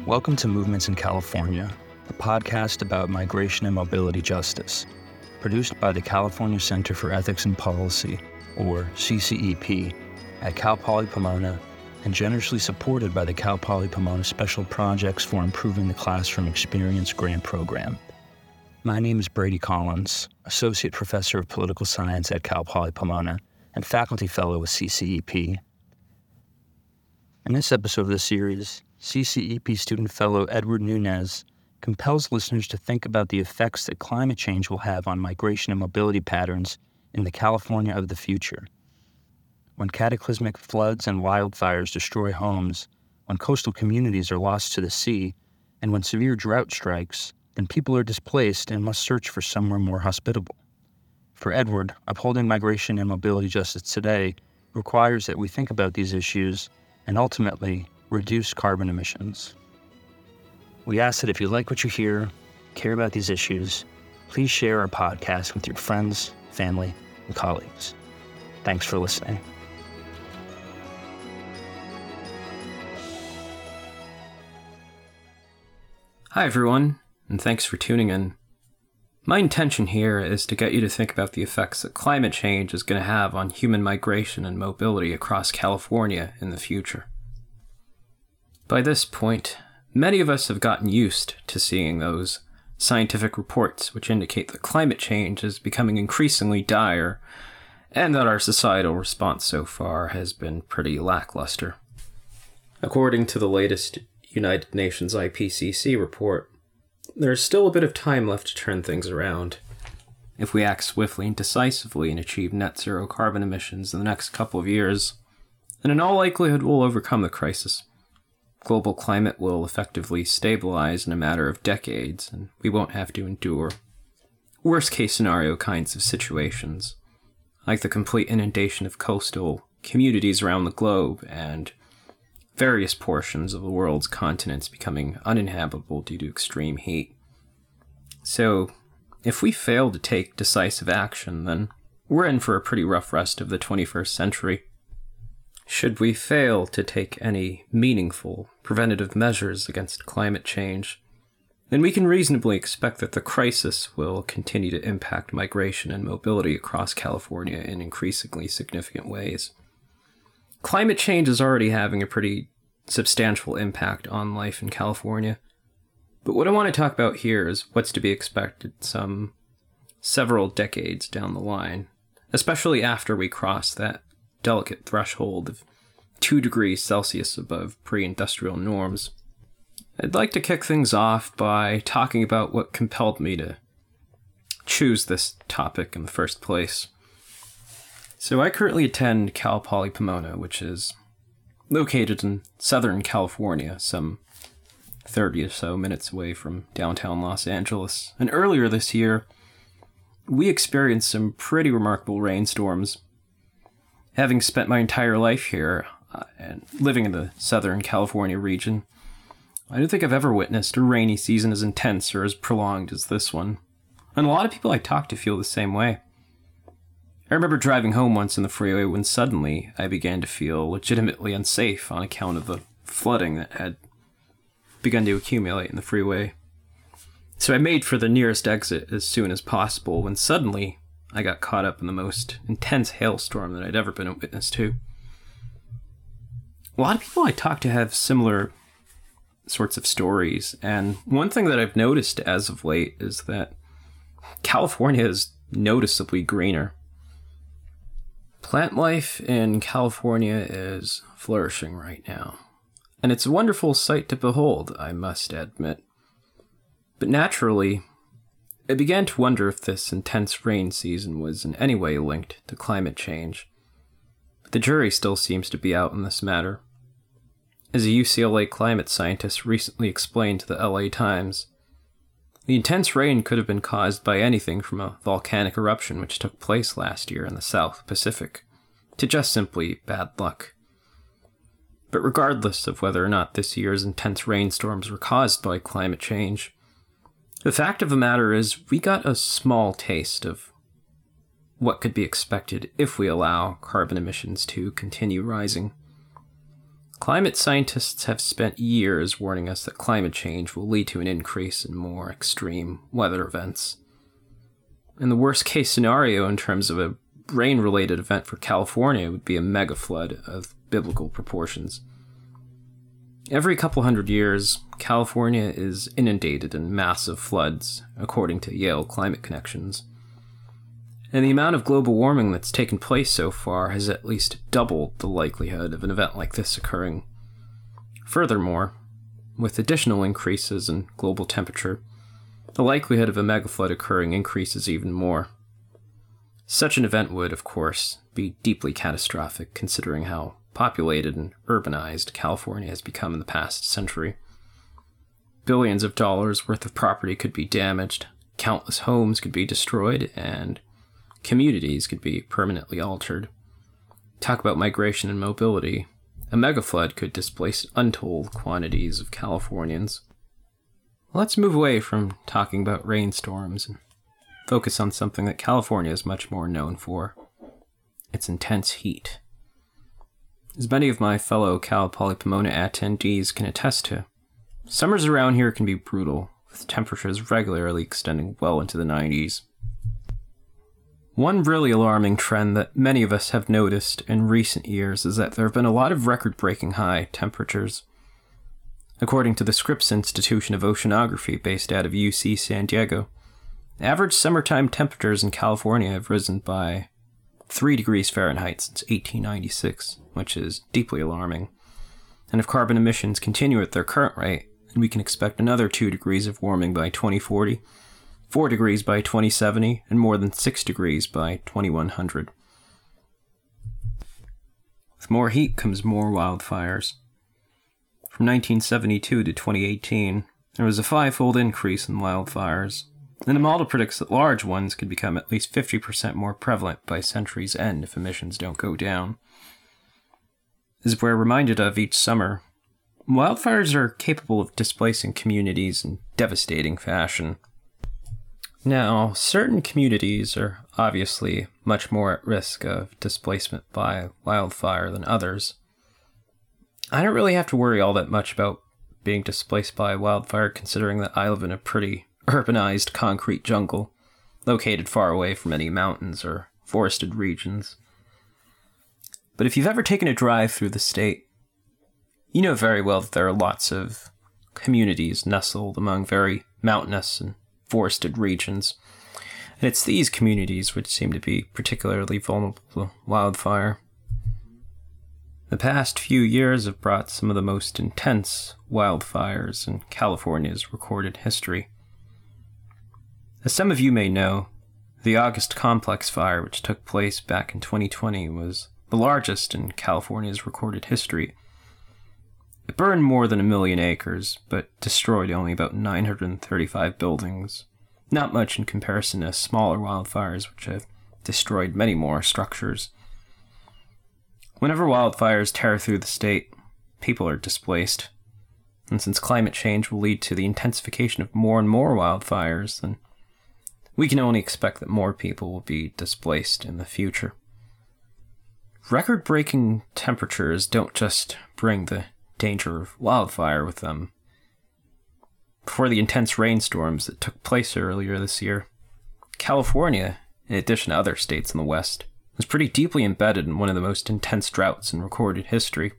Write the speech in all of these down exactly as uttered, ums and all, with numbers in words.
Welcome to Movements in California, a podcast about migration and mobility justice, produced by the California Center for Ethics and Policy, or C C E P, at Cal Poly Pomona, and generously supported by the Cal Poly Pomona Special Projects for Improving the Classroom Experience Grant Program. My name is Brady Collins, Associate Professor of Political Science at Cal Poly Pomona and Faculty Fellow with C C E P. In this episode of the series, C C E P student fellow Edward Nunez compels listeners to think about the effects that climate change will have on migration and mobility patterns in the California of the future. When cataclysmic floods and wildfires destroy homes, when coastal communities are lost to the sea, and when severe drought strikes, then people are displaced and must search for somewhere more hospitable. For Edward, upholding migration and mobility justice today requires that we think about these issues and ultimately reduce carbon emissions. We ask that if you like what you hear, care about these issues, please share our podcast with your friends, family, and colleagues. Thanks for listening. Hi everyone, and thanks for tuning in. My intention here is to get you to think about the effects that climate change is going to have on human migration and mobility across California in the future. By this point, many of us have gotten used to seeing those scientific reports which indicate that climate change is becoming increasingly dire, and that our societal response so far has been pretty lackluster. According to the latest United Nations I P C C report, there's still a bit of time left to turn things around. If we act swiftly and decisively and achieve net zero carbon emissions in the next couple of years, then in all likelihood we'll overcome the crisis. Global climate will effectively stabilize in a matter of decades, and we won't have to endure worst-case scenario kinds of situations, like the complete inundation of coastal communities around the globe and various portions of the world's continents becoming uninhabitable due to extreme heat. So, if we fail to take decisive action, then we're in for a pretty rough rest of the twenty-first century. Should we fail to take any meaningful preventative measures against climate change, then we can reasonably expect that the crisis will continue to impact migration and mobility across California in increasingly significant ways. Climate change is already having a pretty substantial impact on life in California, but what I want to talk about here is what's to be expected some several decades down the line, especially after we cross that delicate threshold of two degrees Celsius above pre-industrial norms. I'd like to kick things off by talking about what compelled me to choose this topic in the first place. So I currently attend Cal Poly Pomona, which is located in Southern California, some thirty or so minutes away from downtown Los Angeles. And earlier this year, we experienced some pretty remarkable rainstorms. Having spent my entire life here uh, and living in the Southern California region, I don't think I've ever witnessed a rainy season as intense or as prolonged as this one. And a lot of people I talk to feel the same way. I remember driving home once in the freeway when suddenly I began to feel legitimately unsafe on account of the flooding that had begun to accumulate in the freeway. So I made for the nearest exit as soon as possible when suddenly I got caught up in the most intense hailstorm that I'd ever been a witness to. A lot of people I talk to have similar sorts of stories, and one thing that I've noticed as of late is that California is noticeably greener. Plant life in California is flourishing right now, and it's a wonderful sight to behold, I must admit. But naturally, I began to wonder if this intense rain season was in any way linked to climate change. But the jury still seems to be out in this matter. As a U C L A climate scientist recently explained to the L A Times, the intense rain could have been caused by anything from a volcanic eruption which took place last year in the South Pacific, to just simply bad luck. But regardless of whether or not this year's intense rainstorms were caused by climate change, the fact of the matter is we got a small taste of what could be expected if we allow carbon emissions to continue rising. Climate scientists have spent years warning us that climate change will lead to an increase in more extreme weather events. And the worst case scenario in terms of a rain-related event for California would be a mega flood of biblical proportions. Every couple hundred years, California is inundated in massive floods, according to Yale Climate Connections. And the amount of global warming that's taken place so far has at least doubled the likelihood of an event like this occurring. Furthermore, with additional increases in global temperature, the likelihood of a megaflood occurring increases even more. Such an event would, of course, be deeply catastrophic considering how populated and urbanized California has become in the past century. Billions of dollars worth of property could be damaged, countless homes could be destroyed, and communities could be permanently altered. Talk about migration and mobility. A megaflood could displace untold quantities of Californians. Let's move away from talking about rainstorms and focus on something that California is much more known for: its intense heat. As many of my fellow Cal Poly Pomona attendees can attest to, summers around here can be brutal, with temperatures regularly extending well into the nineties. One really alarming trend that many of us have noticed in recent years is that there have been a lot of record-breaking high temperatures. According to the Scripps Institution of Oceanography based out of U C San Diego, average summertime temperatures in California have risen by three degrees Fahrenheit since eighteen ninety-six, which is deeply alarming. And if carbon emissions continue at their current rate, we can expect another two degrees of warming by twenty forty, four degrees by twenty seventy, and more than six degrees by twenty-one hundred. With more heat comes more wildfires. From nineteen seventy-two to twenty eighteen, there was a five-fold increase in wildfires, and the model predicts that large ones could become at least fifty percent more prevalent by century's end if emissions don't go down. As we're reminded of each summer, wildfires are capable of displacing communities in devastating fashion. Now, certain communities are obviously much more at risk of displacement by wildfire than others. I don't really have to worry all that much about being displaced by wildfire, considering that I live in a pretty urbanized concrete jungle, located far away from any mountains or forested regions. But if you've ever taken a drive through the state, you know very well that there are lots of communities nestled among very mountainous and forested regions, and it's these communities which seem to be particularly vulnerable to wildfire. The past few years have brought some of the most intense wildfires in California's recorded history. As some of you may know, the August Complex Fire, which took place back in twenty twenty, was the largest in California's recorded history. It burned more than a million acres, but destroyed only about nine hundred thirty-five buildings. Not much in comparison to smaller wildfires, which have destroyed many more structures. Whenever wildfires tear through the state, people are displaced. And since climate change will lead to the intensification of more and more wildfires, then we can only expect that more people will be displaced in the future. Record-breaking temperatures don't just bring the danger of wildfire with them. Before the intense rainstorms that took place earlier this year, California, in addition to other states in the West, was pretty deeply embedded in one of the most intense droughts in recorded history.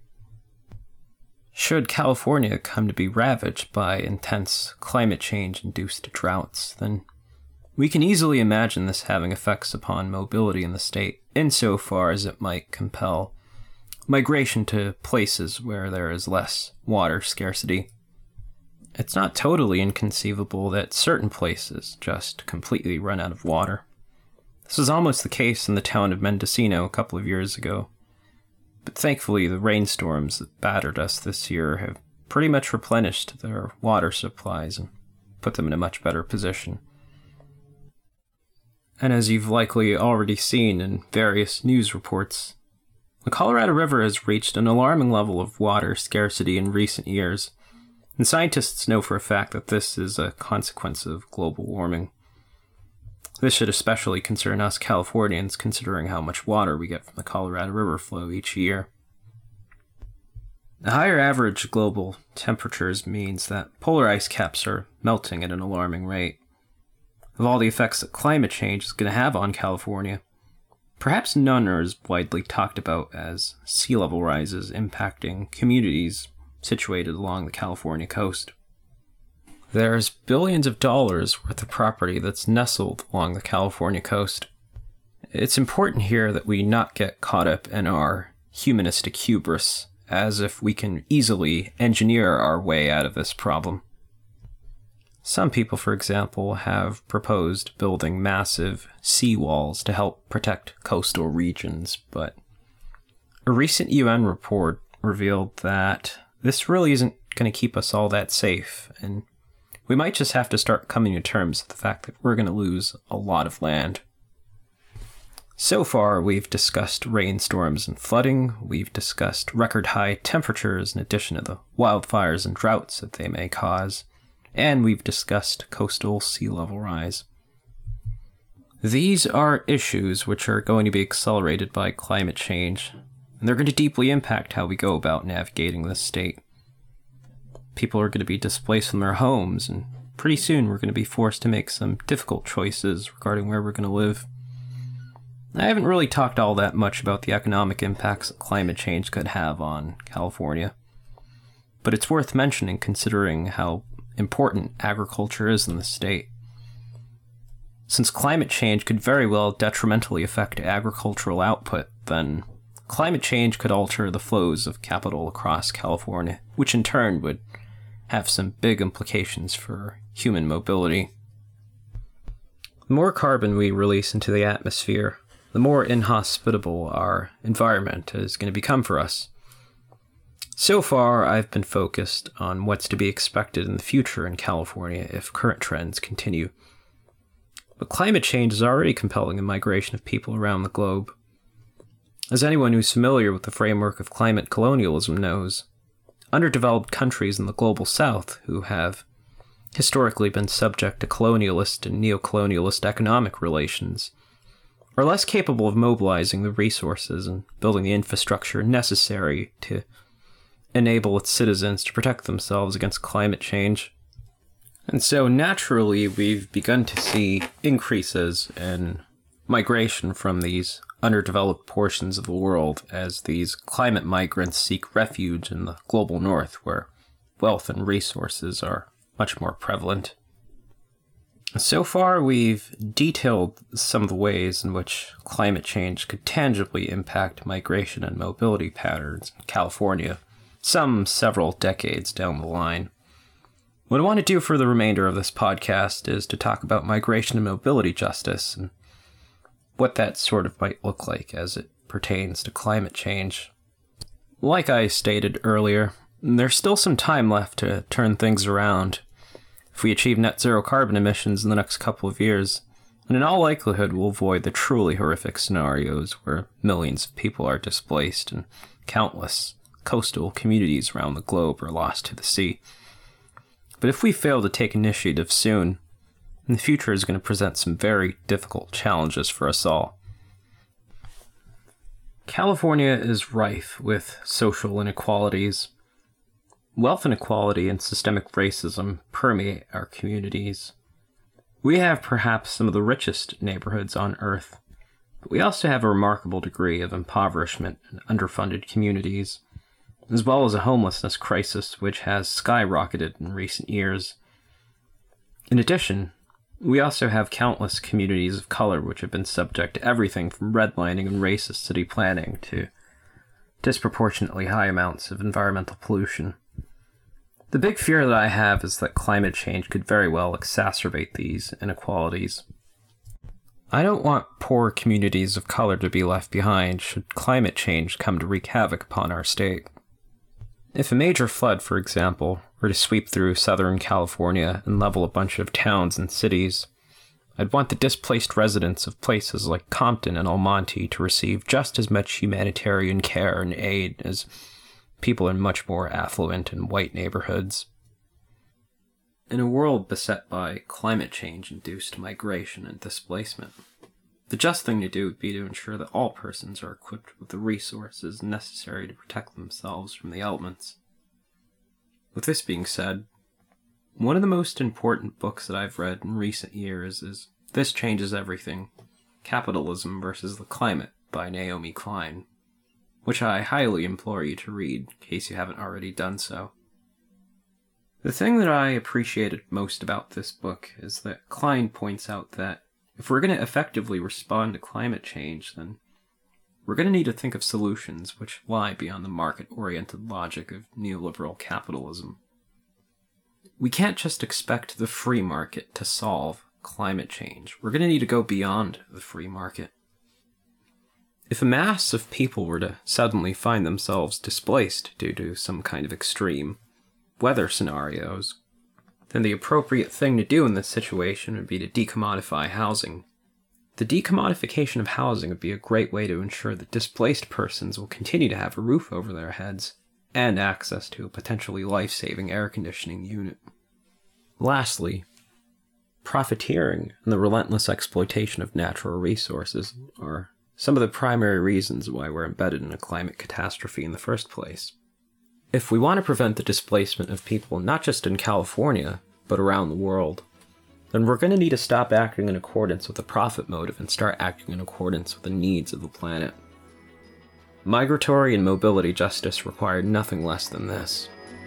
Should California come to be ravaged by intense climate change-induced droughts, then we can easily imagine this having effects upon mobility in the state, insofar as it might compel migration to places where there is less water scarcity. It's not totally inconceivable that certain places just completely run out of water. This was almost the case in the town of Mendocino a couple of years ago, but thankfully the rainstorms that battered us this year have pretty much replenished their water supplies and put them in a much better position. And as you've likely already seen in various news reports, the Colorado River has reached an alarming level of water scarcity in recent years, and scientists know for a fact that this is a consequence of global warming. This should especially concern us Californians, considering how much water we get from the Colorado River flow each year. The higher average global temperatures means that polar ice caps are melting at an alarming rate. Of all the effects that climate change is going to have on California, perhaps none are as widely talked about as sea level rises impacting communities situated along the California coast. There's billions of dollars worth of property that's nestled along the California coast. It's important here that we not get caught up in our humanistic hubris, as if we can easily engineer our way out of this problem. Some people, for example, have proposed building massive seawalls to help protect coastal regions, but a recent U N report revealed that this really isn't going to keep us all that safe, and we might just have to start coming to terms with the fact that we're going to lose a lot of land. So far, we've discussed rainstorms and flooding, we've discussed record-high temperatures in addition to the wildfires and droughts that they may cause, and we've discussed coastal sea level rise. These are issues which are going to be accelerated by climate change, and they're going to deeply impact how we go about navigating this state. People are going to be displaced from their homes, and pretty soon we're going to be forced to make some difficult choices regarding where we're going to live. I haven't really talked all that much about the economic impacts that climate change could have on California, but it's worth mentioning considering how important agriculture is in the state. Since climate change could very well detrimentally affect agricultural output, then climate change could alter the flows of capital across California, which in turn would have some big implications for human mobility. The more carbon we release into the atmosphere, the more inhospitable our environment is going to become for us. So far, I've been focused on what's to be expected in the future in California if current trends continue. But climate change is already compelling the migration of people around the globe. As anyone who's familiar with the framework of climate colonialism knows, underdeveloped countries in the global south who have historically been subject to colonialist and neocolonialist economic relations are less capable of mobilizing the resources and building the infrastructure necessary to enable its citizens to protect themselves against climate change. And so naturally we've begun to see increases in migration from these underdeveloped portions of the world as these climate migrants seek refuge in the global north where wealth and resources are much more prevalent. So far, we've detailed some of the ways in which climate change could tangibly impact migration and mobility patterns in California, some several decades down the line. What I want to do for the remainder of this podcast is to talk about migration and mobility justice and what that sort of might look like as it pertains to climate change. Like I stated earlier, there's still some time left to turn things around. If we achieve net zero carbon emissions in the next couple of years, and in all likelihood we'll avoid the truly horrific scenarios where millions of people are displaced and countless coastal communities around the globe are lost to the sea. But if we fail to take initiative soon, the future is going to present some very difficult challenges for us all. California is rife with social inequalities. Wealth inequality and systemic racism permeate our communities. We have perhaps some of the richest neighborhoods on Earth, but we also have a remarkable degree of impoverishment and underfunded communities, as well as a homelessness crisis which has skyrocketed in recent years. In addition, we also have countless communities of color which have been subject to everything from redlining and racist city planning to disproportionately high amounts of environmental pollution. The big fear that I have is that climate change could very well exacerbate these inequalities. I don't want poor communities of color to be left behind should climate change come to wreak havoc upon our state. If a major flood, for example, were to sweep through Southern California and level a bunch of towns and cities, I'd want the displaced residents of places like Compton and Almonte to receive just as much humanitarian care and aid as people in much more affluent and white neighborhoods. In a world beset by climate change-induced migration and displacement, The just thing to do would be to ensure that all persons are equipped with the resources necessary to protect themselves from the elements. With this being said, one of the most important books that I've read in recent years is This Changes Everything: Capitalism versus the Climate by Naomi Klein, which I highly implore you to read in case you haven't already done so. The thing that I appreciated most about this book is that Klein points out that if we're going to effectively respond to climate change, then we're going to need to think of solutions which lie beyond the market-oriented logic of neoliberal capitalism. We can't just expect the free market to solve climate change. We're going to need to go beyond the free market. If a mass of people were to suddenly find themselves displaced due to some kind of extreme weather scenarios, then the appropriate thing to do in this situation would be to decommodify housing. The decommodification of housing would be a great way to ensure that displaced persons will continue to have a roof over their heads and access to a potentially life-saving air conditioning unit. Lastly, profiteering and the relentless exploitation of natural resources are some of the primary reasons why we're embedded in a climate catastrophe in the first place. If we want to prevent the displacement of people not just in California, but around the world, then we're going to need to stop acting in accordance with the profit motive and start acting in accordance with the needs of the planet. Migratory and mobility justice require nothing less than this.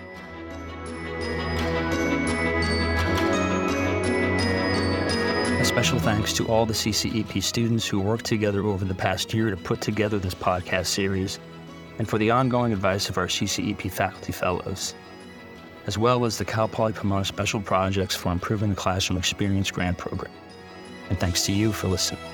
A special thanks to all the C C E P students who worked together over the past year to put together this podcast series, and for the ongoing advice of our C C E P faculty fellows, as well as the Cal Poly Pomona Special Projects for Improving the Classroom Experience grant program. And thanks to you for listening.